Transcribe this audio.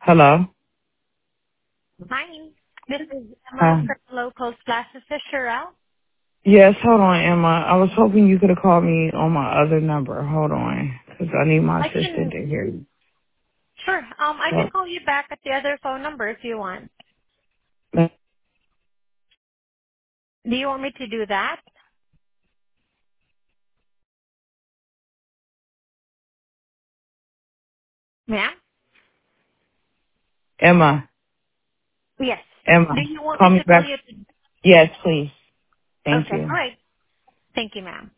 Hello? Hi, this is Emma Hi. from Local Classes Fisher. Yes, hold on, Emma. I was hoping you could have called me on my other number. Hold on, because I need my I assistant can, to hear you. sure, I can So, call you back at the other phone number if you want. Do you want me to do that? Ma'am? Emma, Yes. Emma, Do you want call me me to call back. you? Yes, please. Thank Okay, you. all right. Thank you, ma'am.